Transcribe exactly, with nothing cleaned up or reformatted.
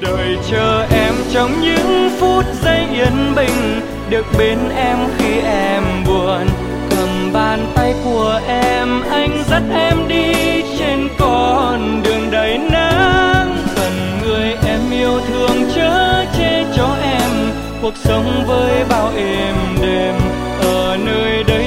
đợi chờ em trong những phút giây yên bình, được bên em khi em buồn. Cầm bàn tay của em, anh dắt em đi trên con đường đầy nắng. Cần người em yêu thương chở che cho em cuộc sống với bao êm đềm. Ở nơi đây